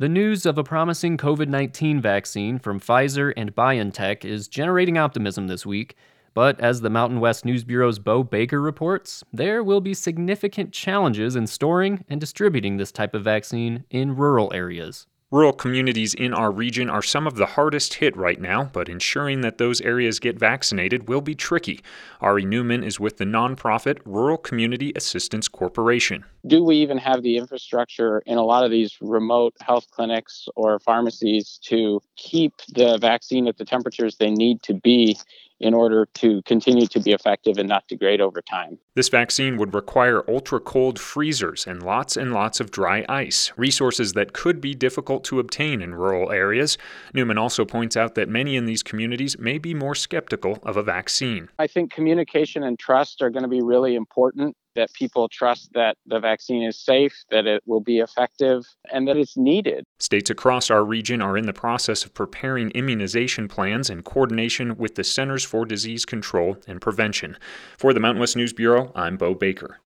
The news of a promising COVID-19 vaccine from Pfizer and BioNTech is generating optimism this week, but as the Mountain West News Bureau's Bo Baker reports, there will be significant challenges in storing and distributing this type of vaccine in rural areas. Rural communities in our region are some of the hardest hit right now, but ensuring that those areas get vaccinated will be tricky. Ari Newman is with the nonprofit Rural Community Assistance Corporation. Do we even have the infrastructure in a lot of these remote health clinics or pharmacies to keep the vaccine at the temperatures they need to be in order to continue to be effective and not degrade over time? This vaccine would require ultra-cold freezers and lots of dry ice, resources that could be difficult to obtain in rural areas. Newman also points out that many in these communities may be more skeptical of a vaccine. I think communication and trust are going to be really important, that people trust that the vaccine is safe, that it will be effective, and that it's needed. States across our region are in the process of preparing immunization plans in coordination with the Centers for Disease Control and Prevention. For the Mountain West News Bureau, I'm Bo Baker.